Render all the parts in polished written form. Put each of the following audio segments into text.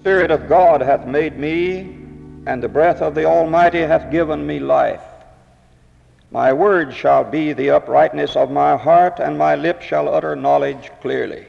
Spirit of God hath made me, and the breath of the Almighty hath given me life. My word shall be the uprightness of my heart, and my lips shall utter knowledge clearly.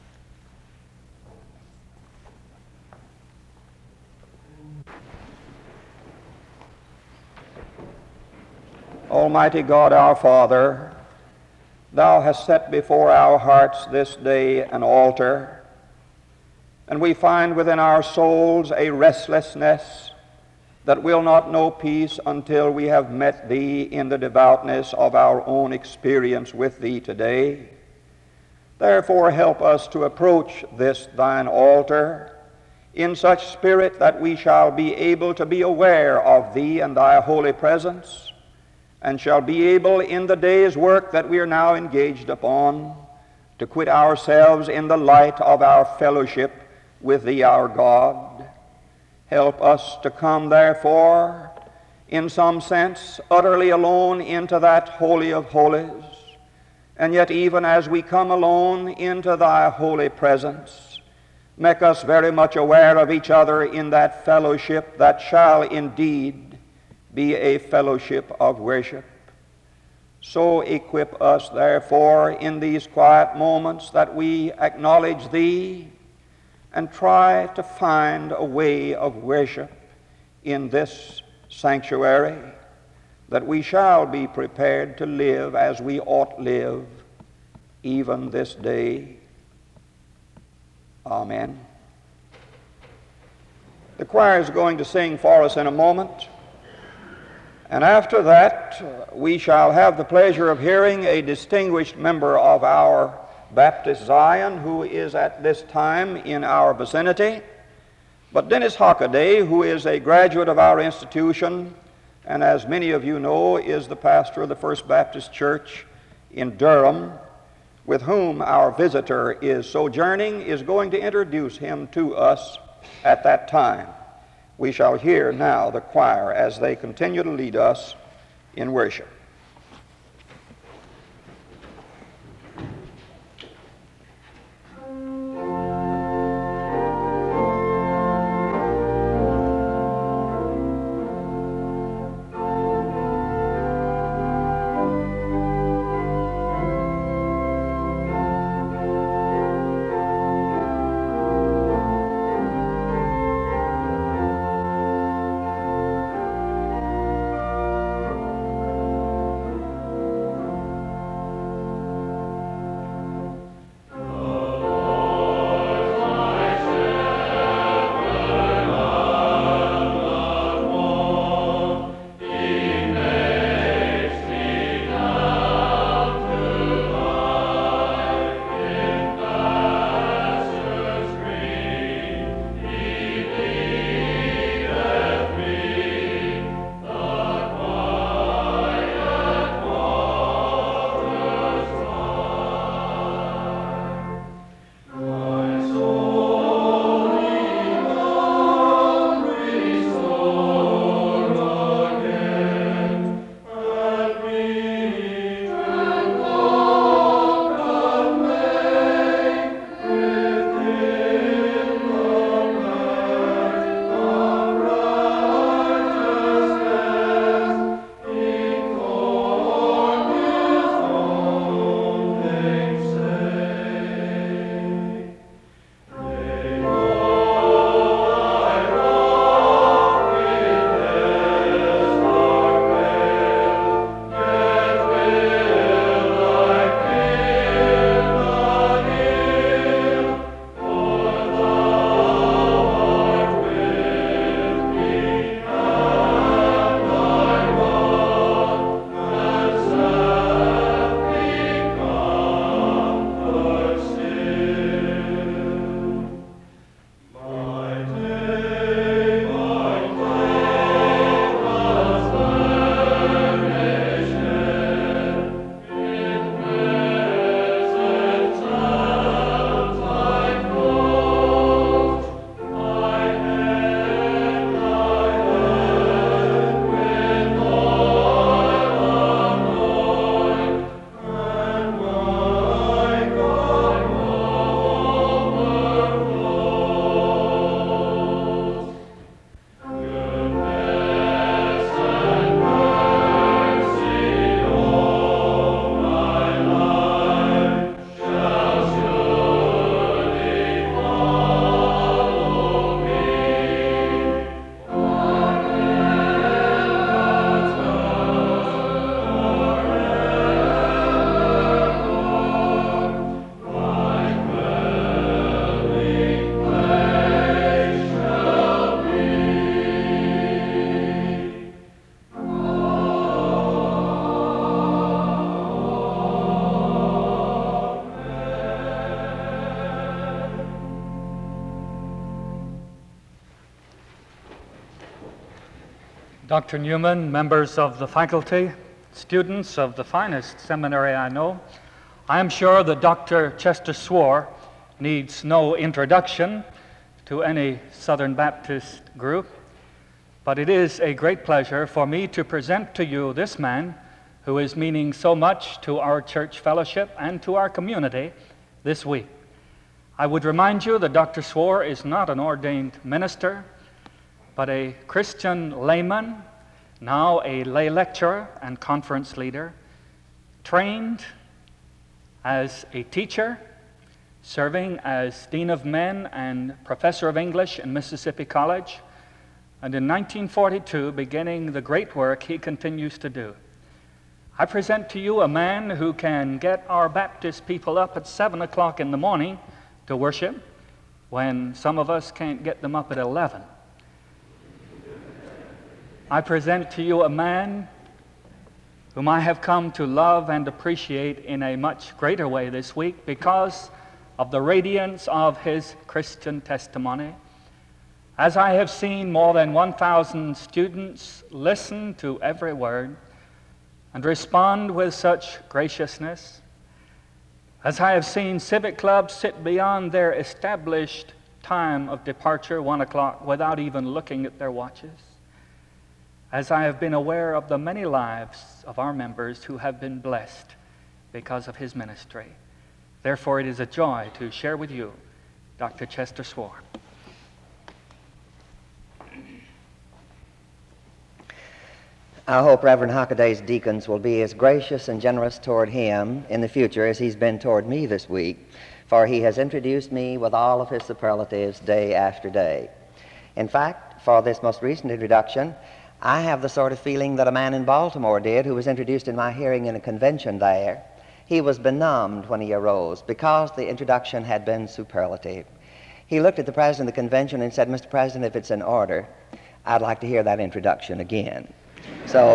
Almighty God, our Father, Thou hast set before our hearts this day an altar, and we find within our souls a restlessness that will not know peace until we have met Thee in the devoutness of our own experience with Thee today. Therefore help us to approach this Thine altar in such spirit that we shall be able to be aware of Thee and Thy holy presence, and shall be able in the day's work that we are now engaged upon to quit ourselves in the light of our fellowship with Thee, our God. Help us to come, therefore, in some sense, utterly alone into that Holy of Holies, and yet even as we come alone into Thy holy presence, make us very much aware of each other in that fellowship that shall indeed be a fellowship of worship. So equip us, therefore, in these quiet moments that we acknowledge Thee and try to find a way of worship in this sanctuary, that we shall be prepared to live as we ought live even this day. Amen. The choir is going to sing for us in a moment, and after that we shall have the pleasure of hearing a distinguished member of our Baptist Zion who is at this time in our vicinity. But Dennis Hockaday, who is a graduate of our institution, and as many of you know, is the pastor of the First Baptist Church in Durham, with whom our visitor is sojourning, is going to introduce him to us at that time. We shall hear now the choir as they continue to lead us in worship. Dr. Newman, members of the faculty, students of the finest seminary I know, I am sure that Dr. Chester Swore needs no introduction to any Southern Baptist group, but it is a great pleasure for me to present to you this man who is meaning so much to our church fellowship and to our community this week. I would remind you that Dr. Swore is not an ordained minister, but a Christian layman, now a lay lecturer and conference leader, trained as a teacher, serving as Dean of Men and Professor of English in Mississippi College, and in 1942 beginning the great work he continues to do. I present to you a man who can get our Baptist people up at 7 o'clock in the morning to worship when some of us can't get them up at 11. I present to you a man whom I have come to love and appreciate in a much greater way this week because of the radiance of his Christian testimony. As I have seen more than 1,000 students listen to every word and respond with such graciousness, as I have seen civic clubs sit beyond their established time of departure, 1 o'clock, without even looking at their watches, as I have been aware of the many lives of our members who have been blessed because of his ministry. Therefore, it is a joy to share with you Dr. Chester Swore. I hope Reverend Hockaday's deacons will be as gracious and generous toward him in the future as he's been toward me this week, for he has introduced me with all of his superlatives day after day. In fact, for this most recent introduction, I have the sort of feeling that a man in Baltimore did who was introduced in my hearing in a convention there. He was benumbed when he arose because the introduction had been superlative. He looked at the president of the convention and said, "Mr. President, if it's in order, I'd like to hear that introduction again." So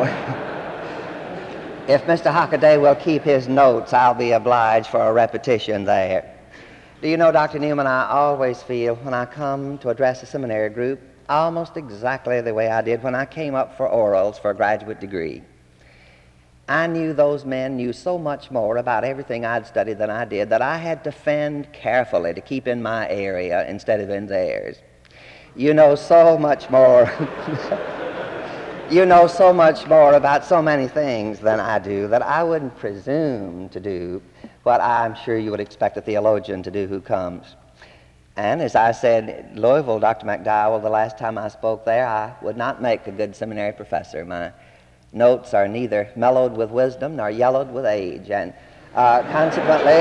if Mr. Hockaday will keep his notes, I'll be obliged for a repetition there. Do you know, Dr. Newman, I always feel when I come to address a seminary group almost exactly the way I did when I came up for orals for a graduate degree. I knew those men knew so much more about everything I'd studied than I did that I had to fend carefully to keep in my area instead of in theirs. You know so much more. You know so much more about so many things than I do that I wouldn't presume to do what I'm sure you would expect a theologian to do who comes. And as I said at Louisville, Dr. McDowell, the last time I spoke there, I would not make a good seminary professor. My notes are neither mellowed with wisdom nor yellowed with age, and consequently,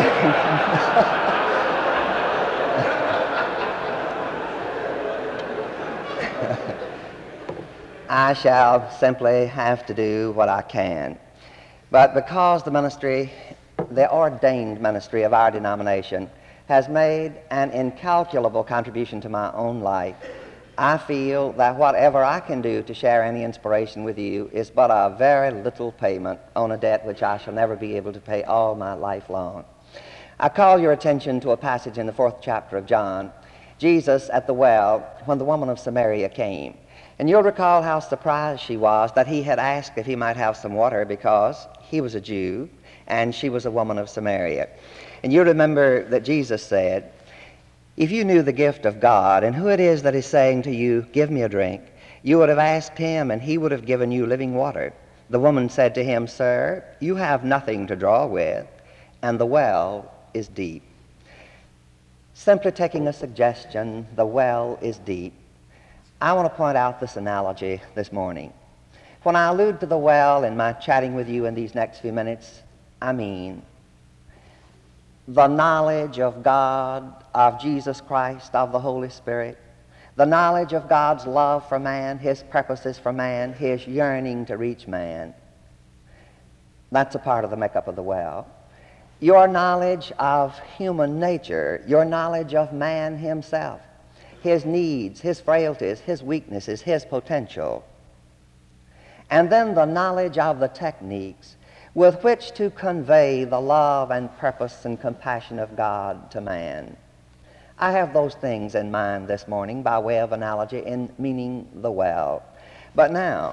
I shall simply have to do what I can. But because the ministry, the ordained ministry of our denomination, has made an incalculable contribution to my own life, I feel that whatever I can do to share any inspiration with you is but a very little payment on a debt which I shall never be able to pay all my life long. I call your attention to a passage in the 4th chapter of John, Jesus at the well when the woman of Samaria came. And you'll recall how surprised she was that he had asked if he might have some water because he was a Jew and she was a woman of Samaria. And you remember that Jesus said, "If you knew the gift of God and who it is that is saying to you, 'Give me a drink,' you would have asked him and he would have given you living water." The woman said to him, "Sir, you have nothing to draw with, and the well is deep." Simply taking a suggestion, the well is deep. I want to point out this analogy this morning. When I allude to the well in my chatting with you in these next few minutes, I mean the knowledge of God, of Jesus Christ, of the Holy Spirit, the knowledge of God's love for man, his purposes for man, his yearning to reach man. That's a part of the makeup of the well. Your knowledge of human nature, your knowledge of man himself, his needs, his frailties, his weaknesses, his potential. And then the knowledge of the techniques with which to convey the love and purpose and compassion of God to man. I have those things in mind this morning by way of analogy in meaning the well. But now,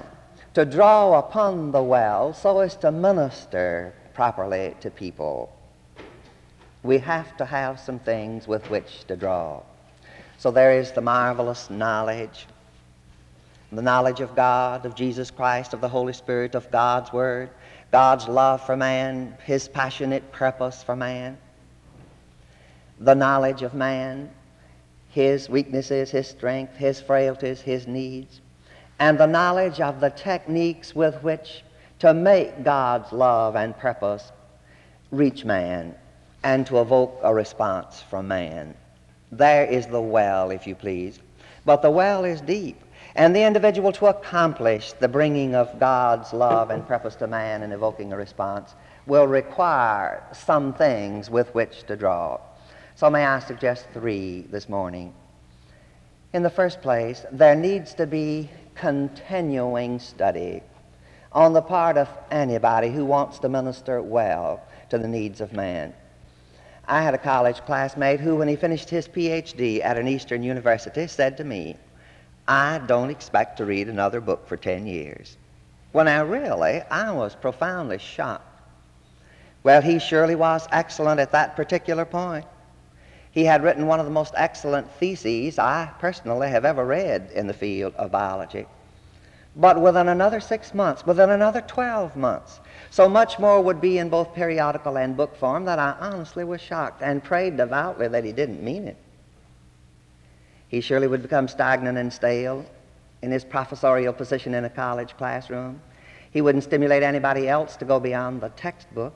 to draw upon the well so as to minister properly to people. We have to have some things with which to draw. So there is the marvelous knowledge, the knowledge of God, of Jesus Christ, of the Holy Spirit, of God's Word, God's love for man, His passionate purpose for man, the knowledge of man, his weaknesses, his strength, his frailties, his needs, and the knowledge of the techniques with which to make God's love and purpose reach man and to evoke a response from man. There is the well, if you please. But the well is deep, and the individual to accomplish the bringing of God's love and purpose to man and evoking a response will require some things with which to draw. So may I suggest 3 this morning. In the first place, there needs to be continuing study on the part of anybody who wants to minister well to the needs of man. I had a college classmate who, when he finished his Ph.D. at an Eastern university, said to me, "I don't expect to read another book for 10 years. Well, now, really, I was profoundly shocked. Well, he surely was excellent at that particular point. He had written one of the most excellent theses I personally have ever read in the field of biology. But within another 6 months, within another 12 months, so much more would be in both periodical and book form that I honestly was shocked and prayed devoutly that he didn't mean it. He surely would become stagnant and stale in his professorial position in a college classroom. He wouldn't stimulate anybody else to go beyond the textbook.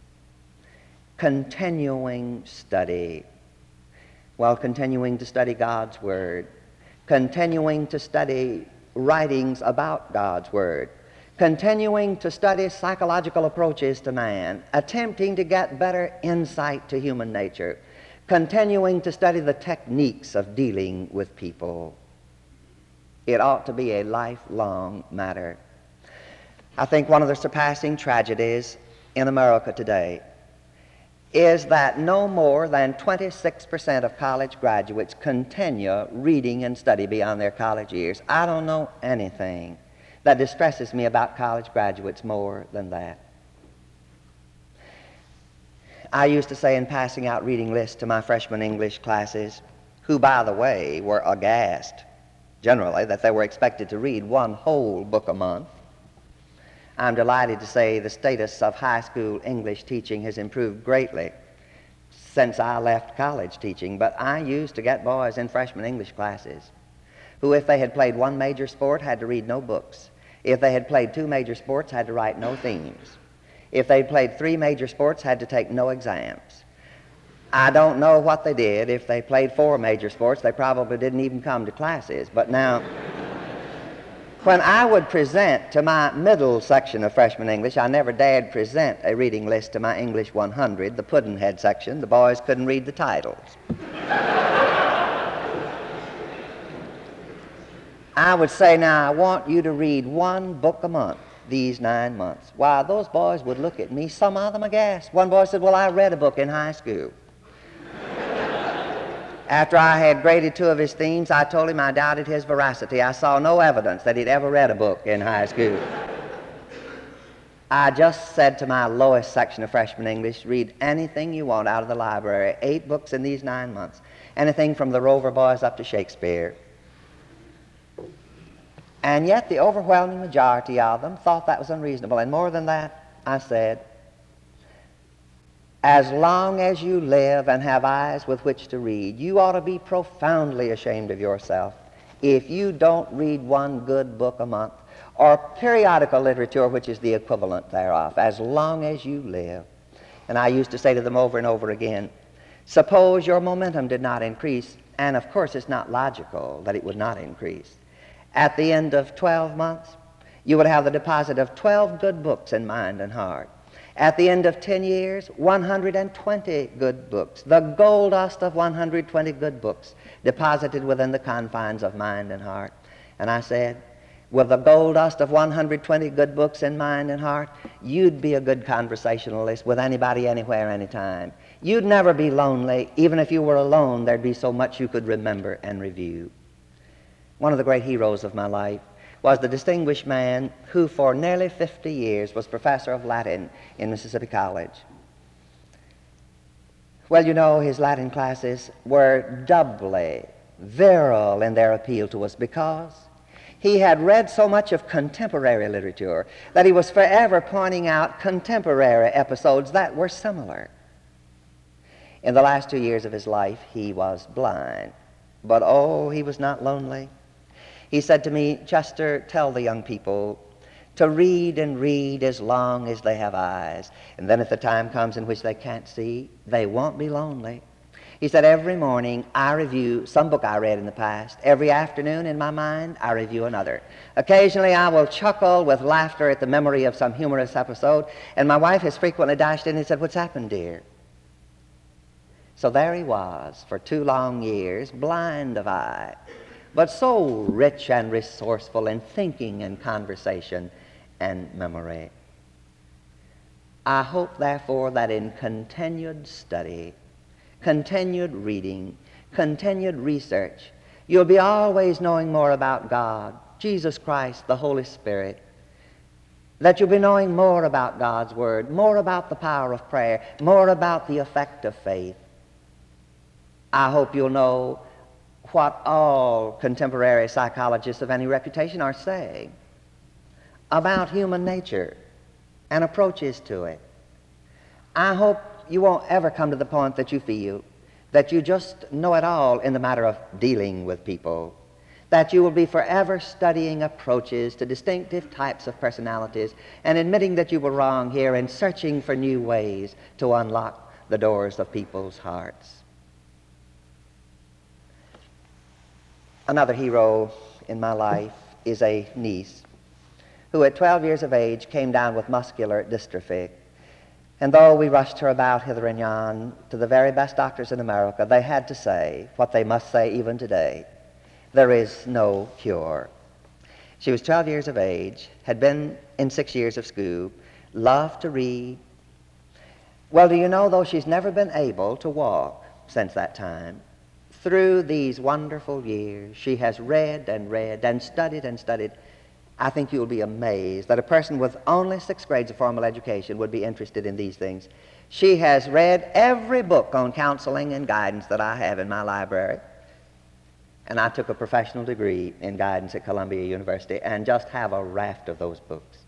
Continuing study. While continuing to study God's Word, continuing to study writings about God's Word, continuing to study psychological approaches to man, attempting to get better insight to human nature, continuing to study the techniques of dealing with people. It ought to be a lifelong matter. I think one of the surpassing tragedies in America today is that no more than 26% of college graduates continue reading and study beyond their college years. I don't know anything that distresses me about college graduates more than that. I used to say in passing out reading lists to my freshman English classes, who, by the way, were aghast, generally, that they were expected to read one whole book a month. I'm delighted to say the status of high school English teaching has improved greatly since I left college teaching, but I used to get boys in freshman English classes who, if they had played one major sport, had to read no books. If they had played 2 major sports, had to write no themes. If they'd played 3 major sports, had to take no exams. I don't know what they did. If they played 4 major sports, they probably didn't even come to classes. But now, when I would present to my middle section of freshman English, I never dared present a reading list to my English 100, the Pudd'nhead section. The boys couldn't read the titles. I would say, now, I want you to read 1 book a month these 9 months. Why, those boys would look at me, some of them aghast. One boy said, well, I read a book in high school. After I had graded 2 of his themes, I told him I doubted his veracity. I saw no evidence that he'd ever read a book in high school. I just said to my lowest section of freshman English, read anything you want out of the library. 8 books in these 9 months. Anything from the Rover Boys up to Shakespeare. And yet the overwhelming majority of them thought that was unreasonable. And more than that, I said, as long as you live and have eyes with which to read, you ought to be profoundly ashamed of yourself if you don't read 1 good book a month, or periodical literature, which is the equivalent thereof, as long as you live. And I used to say to them over and over again, suppose your momentum did not increase, and of course it's not logical that it would not increase. At the end of 12 months, you would have the deposit of 12 good books in mind and heart. At the end of 10 years, 120 good books, the gold dust of 120 good books deposited within the confines of mind and heart. And I said, with the gold dust of 120 good books in mind and heart, you'd be a good conversationalist with anybody, anywhere, anytime. You'd never be lonely. Even if you were alone, there'd be so much you could remember and review. One of the great heroes of my life was the distinguished man who for nearly 50 years was professor of Latin in Mississippi College. Well, you know, his Latin classes were doubly virile in their appeal to us because he had read so much of contemporary literature that he was forever pointing out contemporary episodes that were similar. In the last 2 years of his life, he was blind. But oh, he was not lonely. He said to me, Chester, tell the young people to read and read as long as they have eyes. And then if the time comes in which they can't see, they won't be lonely. He said, every morning I review some book I read in the past. Every afternoon in my mind I review another. Occasionally I will chuckle with laughter at the memory of some humorous episode. And my wife has frequently dashed in and said, what's happened, dear? So there he was for 2 long years, blind of eye, but so rich and resourceful in thinking and conversation and memory. I hope, therefore, that in continued study, continued reading, continued research, you'll be always knowing more about God, Jesus Christ, the Holy Spirit, that you'll be knowing more about God's Word, more about the power of prayer, more about the effect of faith. I hope you'll know what all contemporary psychologists of any reputation are saying about human nature and approaches to it. I hope you won't ever come to the point that you feel that you just know it all in the matter of dealing with people, that you will be forever studying approaches to distinctive types of personalities and admitting that you were wrong here and searching for new ways to unlock the doors of people's hearts. Another hero in my life is a niece who at 12 years of age came down with muscular dystrophy. And though we rushed her about hither and yon to the very best doctors in America, they had to say what they must say even today: there is no cure. She was 12 years of age, had been in 6 years of school, loved to read. Well, do you know, though she's never been able to walk since that time, through these wonderful years, she has read and read and studied and studied. I think you'll be amazed that a person with only 6 grades of formal education would be interested in these things. She has read every book on counseling and guidance that I have in my library. And I took a professional degree in guidance at Columbia University and just have a raft of those books.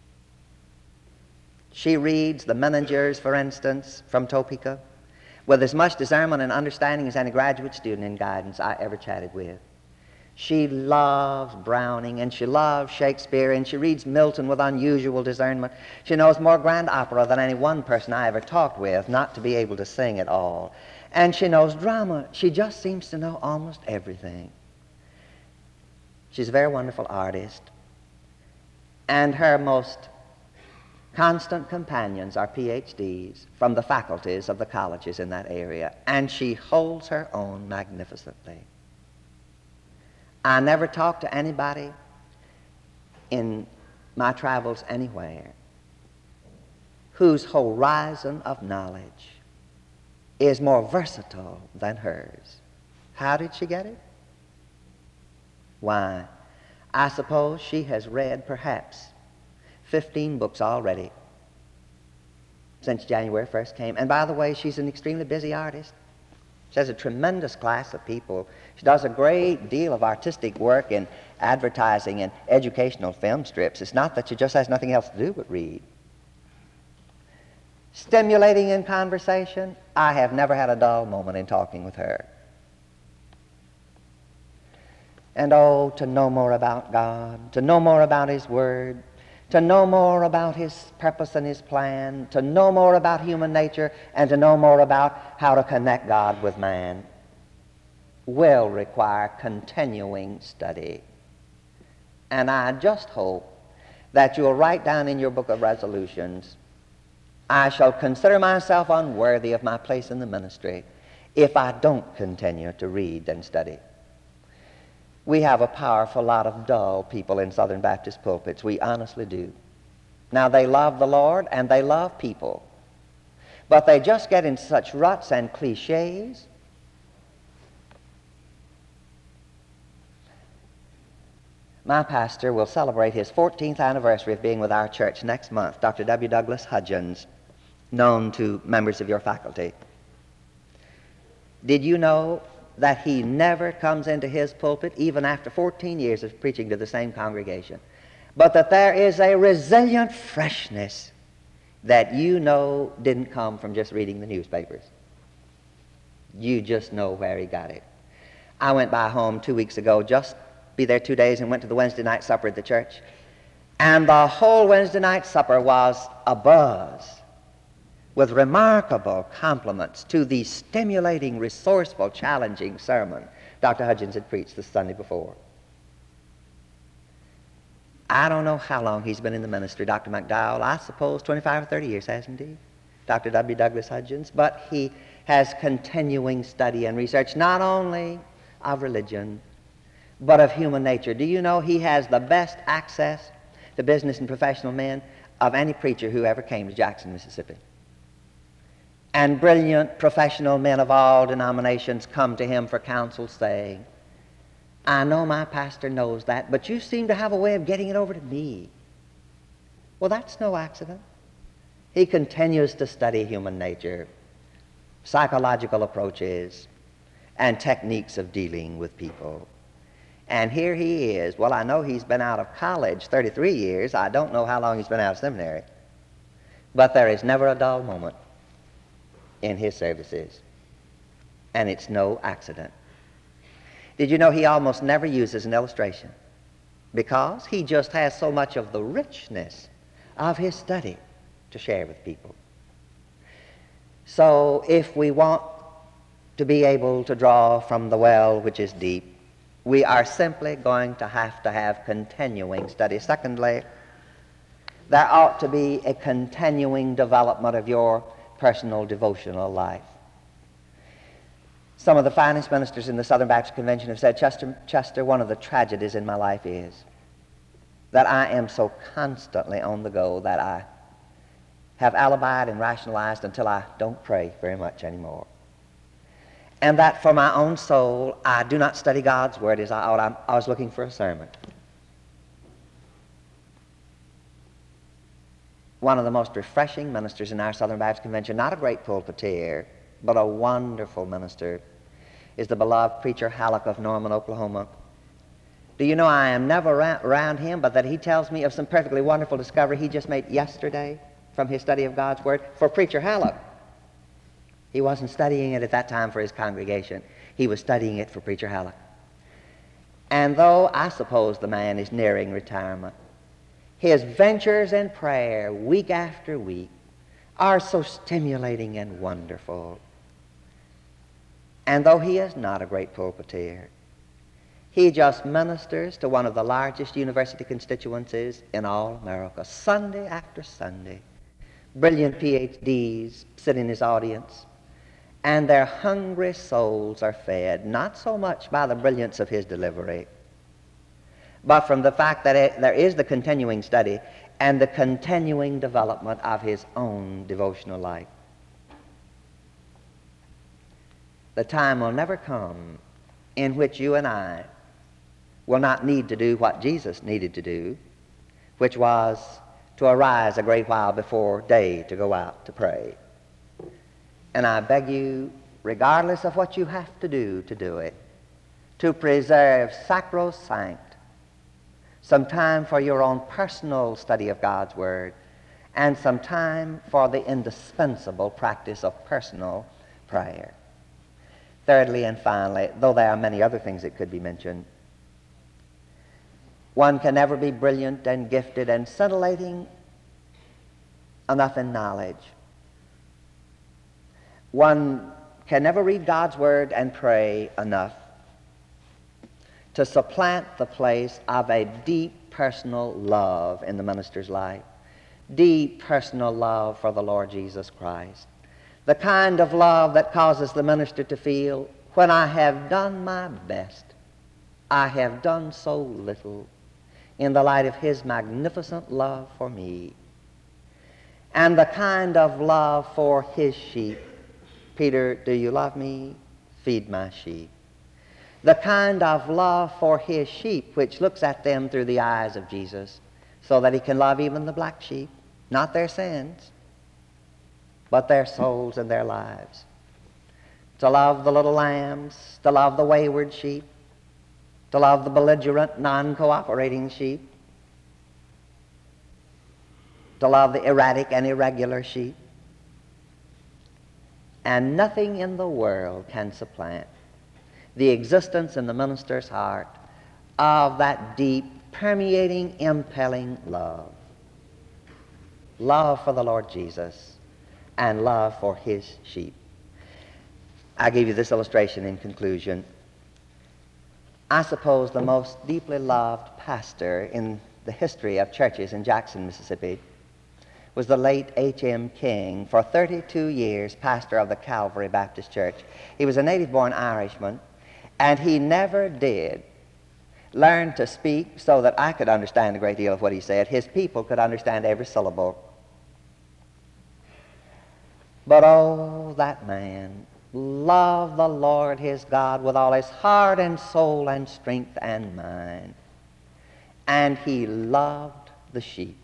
She reads the Meningers, for instance, from Topeka, with as much discernment and understanding as any graduate student in guidance I ever chatted with. She loves Browning, and she loves Shakespeare, and she reads Milton with unusual discernment. She knows more grand opera than any one person I ever talked with, not to be able to sing it all. And she knows drama. She just seems to know almost everything. She's a very wonderful artist, and her most constant companions are PhDs from the faculties of the colleges in that area, and she holds her own magnificently. I never talk to anybody in my travels anywhere whose horizon of knowledge is more versatile than hers. How did she get it? Why, I suppose she has read perhaps 15 books already since January 1st came. And by the way, she's an extremely busy artist. She has a tremendous class of people. She does a great deal of artistic work in advertising and educational film strips. It's not that she just has nothing else to do but read. Stimulating in conversation, I have never had a dull moment in talking with her. And oh, to know more about God, to know more about His Word, to know more about His purpose and His plan, to know more about human nature, and to know more about how to connect God with man will require continuing study. And I just hope that you'll write down in your book of resolutions, I shall consider myself unworthy of my place in the ministry if I don't continue to read and study. We have a powerful lot of dull people in Southern Baptist pulpits. We honestly do. Now, they love the Lord and they love people, but they just get in such ruts and cliches. My pastor will celebrate his 14th anniversary of being with our church next month, Dr. W. Douglas Hudgens, known to members of your faculty. Did you know that he never comes into his pulpit, even after 14 years of preaching to the same congregation, but that there is a resilient freshness that you know didn't come from just reading the newspapers? You just know where he got it. I went by home 2 weeks ago, just be there 2 days, and went to the Wednesday night supper at the church. And the whole Wednesday night supper was abuzz with remarkable compliments to the stimulating, resourceful, challenging sermon Dr. Hudgens had preached the Sunday before. I don't know how long he's been in the ministry, Dr. McDowell. I suppose 25 or 30 years, hasn't he? Dr. W. Douglas Hudgens. But he has continuing study and research, not only of religion, but of human nature. Do you know he has the best access to business and professional men of any preacher who ever came to Jackson, Mississippi? And brilliant professional men of all denominations come to him for counsel, saying, I know my pastor knows that, but you seem to have a way of getting it over to me. Well, that's no accident. He continues to study human nature, psychological approaches, and techniques of dealing with people. And here he is. Well, I know he's been out of college 33 years. I don't know how long he's been out of seminary. But there is never a dull moment in his services. And it's no accident. Did you know he almost never uses an illustration? Because he just has so much of the richness of his study to share with people. So if we want to be able to draw from the well which is deep, we are simply going to have continuing study. Secondly, there ought to be a continuing development of your personal devotional life. Some of the finest ministers in the Southern Baptist Convention have said, Chester, one of the tragedies in my life is that I am so constantly on the go that I have alibied and rationalized until I don't pray very much anymore. And that for my own soul, I do not study God's Word as I ought. I was looking for a sermon. One of the most refreshing ministers in our Southern Baptist Convention, not a great pulpiteer, but a wonderful minister, is the beloved preacher Halleck of Norman, Oklahoma. Do you know I am never around him, but that he tells me of some perfectly wonderful discovery he just made yesterday from his study of God's Word for preacher Halleck. He wasn't studying it at that time for his congregation. He was studying it for preacher Halleck. And though I suppose the man is nearing retirement, his ventures in prayer week after week are so stimulating and wonderful. And though he is not a great pulpiteer, he just ministers to one of the largest university constituencies in all America, Sunday after Sunday. Brilliant PhDs sit in his audience, and their hungry souls are fed, not so much by the brilliance of his delivery, but from the fact that there is the continuing study and the continuing development of his own devotional life. The time will never come in which you and I will not need to do what Jesus needed to do, which was to arise a great while before day to go out to pray. And I beg you, regardless of what you have to do it, to preserve sacrosanct some time for your own personal study of God's Word and some time for the indispensable practice of personal prayer. Thirdly and finally, though there are many other things that could be mentioned, one can never be brilliant and gifted and scintillating enough in knowledge. One can never read God's Word and pray enough to supplant the place of a deep personal love in the minister's life, deep personal love for the Lord Jesus Christ, the kind of love that causes the minister to feel, when I have done my best, I have done so little in the light of His magnificent love for me, and the kind of love for His sheep. Peter, do you love me? Feed my sheep. the kind of love for his sheep which looks at them through the eyes of Jesus, so that he can love even the black sheep, not their sins, but their souls and their lives. To love the little lambs, to love the wayward sheep, to love the belligerent, non-cooperating sheep, to love the erratic and irregular sheep. And nothing in the world can supplant the existence in the minister's heart of that deep, permeating, impelling love. Love for the Lord Jesus and love for his sheep. I give you this illustration in conclusion. I suppose the most deeply loved pastor in the history of churches in Jackson, Mississippi, was the late H.M. King, for 32 years pastor of the Calvary Baptist Church. He was a native-born Irishman, and he never did learn to speak so that I could understand a great deal of what he said. His people could understand every syllable. But oh, that man loved the Lord his God with all his heart and soul and strength and mind. And he loved the sheep.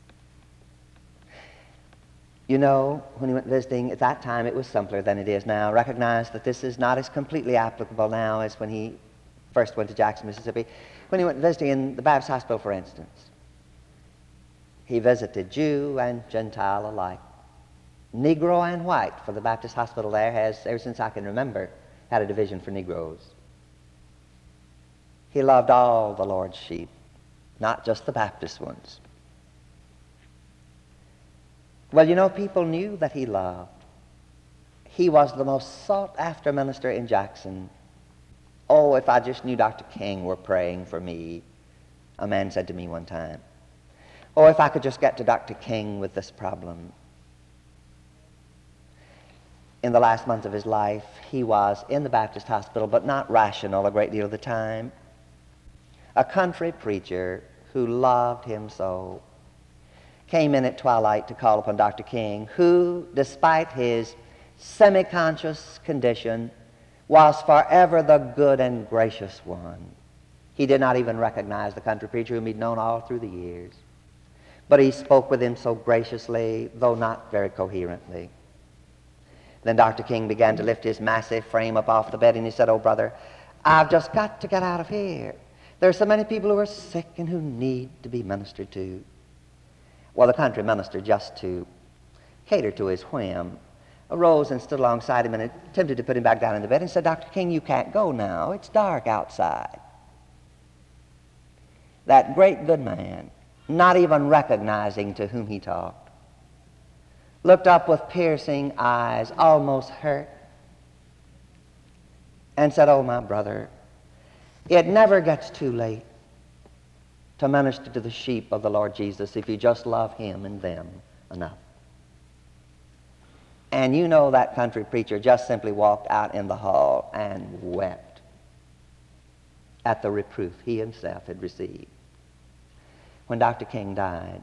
You know, when he went visiting, at that time it was simpler than it is now. Recognize that this is not as completely applicable now as when he first went to Jackson, Mississippi. When he went visiting in the Baptist hospital, for instance, he visited Jew and Gentile alike. Negro and white, for the Baptist hospital there has, ever since I can remember, had a division for Negroes. He loved all the Lord's sheep, not just the Baptist ones. Well, you know, people knew that he loved. He was the most sought-after minister in Jackson. Oh, if I just knew Dr. King were praying for me, a man said to me one time. Oh, if I could just get to Dr. King with this problem. In the last months of his life, he was in the Baptist hospital, but not rational a great deal of the time. A country preacher who loved him so came in at twilight to call upon Dr. King, who, despite his semi-conscious condition, was forever the good and gracious one. He did not even recognize the country preacher whom he'd known all through the years. But he spoke with him so graciously, though not very coherently. Then Dr. King began to lift his massive frame up off the bed, and he said, "Oh, brother, I've just got to get out of here. There are so many people who are sick and who need to be ministered to." Well, the country minister, just to cater to his whim, arose and stood alongside him and attempted to put him back down in the bed and said, "Dr. King, you can't go now. It's dark outside." That great good man, not even recognizing to whom he talked, looked up with piercing eyes, almost hurt, and said, "Oh, my brother, it never gets too late to minister to the sheep of the Lord Jesus if you just love him and them enough." And you know, that country preacher just simply walked out in the hall and wept at the reproof he himself had received. When Dr. King died,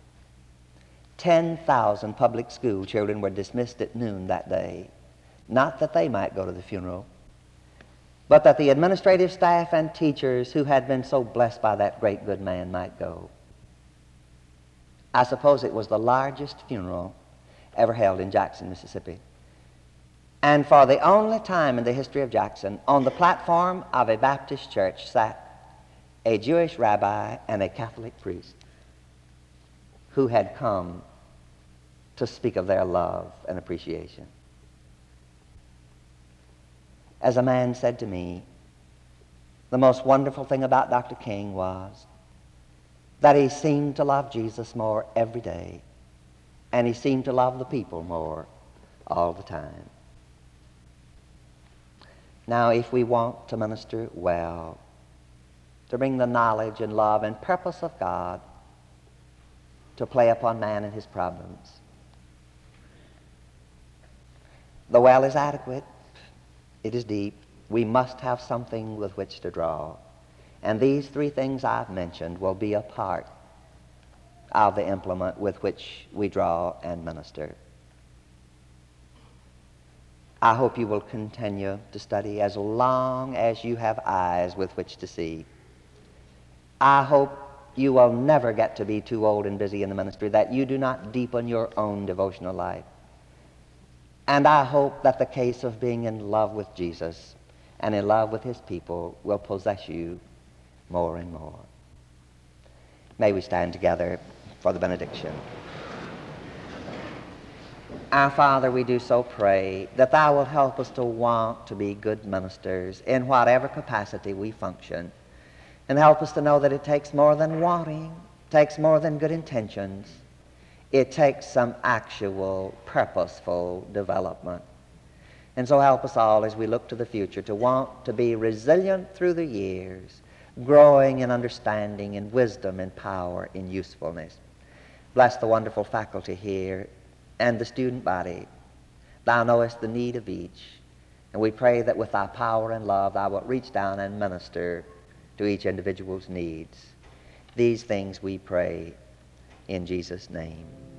10,000 public school children were dismissed at noon that day, not that they might go to the funeral, but that the administrative staff and teachers who had been so blessed by that great good man might go. I suppose it was the largest funeral ever held in Jackson, Mississippi. And for the only time in the history of Jackson, on the platform of a Baptist church sat a Jewish rabbi and a Catholic priest who had come to speak of their love and appreciation. As a man said to me, the most wonderful thing about Dr. King was that he seemed to love Jesus more every day, and he seemed to love the people more all the time. Now, if we want to minister well, to bring the knowledge and love and purpose of God to play upon man and his problems, the well is adequate. It is deep. We must have something with which to draw. And these three things I've mentioned will be a part of the implement with which we draw and minister. I hope you will continue to study as long as you have eyes with which to see. I hope you will never get to be too old and busy in the ministry, that you do not deepen your own devotional life. And I hope that the case of being in love with Jesus and in love with his people will possess you more and more. May we stand together for the benediction. Our Father, we do so pray that thou wilt help us to want to be good ministers in whatever capacity we function, and help us to know that it takes more than wanting, takes more than good intentions. It takes some actual, purposeful development. And so help us all as we look to the future to want to be resilient through the years, growing in understanding, in wisdom, in power, in usefulness. Bless the wonderful faculty here and the student body. Thou knowest the need of each, and we pray that with thy power and love thou wilt reach down and minister to each individual's needs. These things we pray in Jesus' name.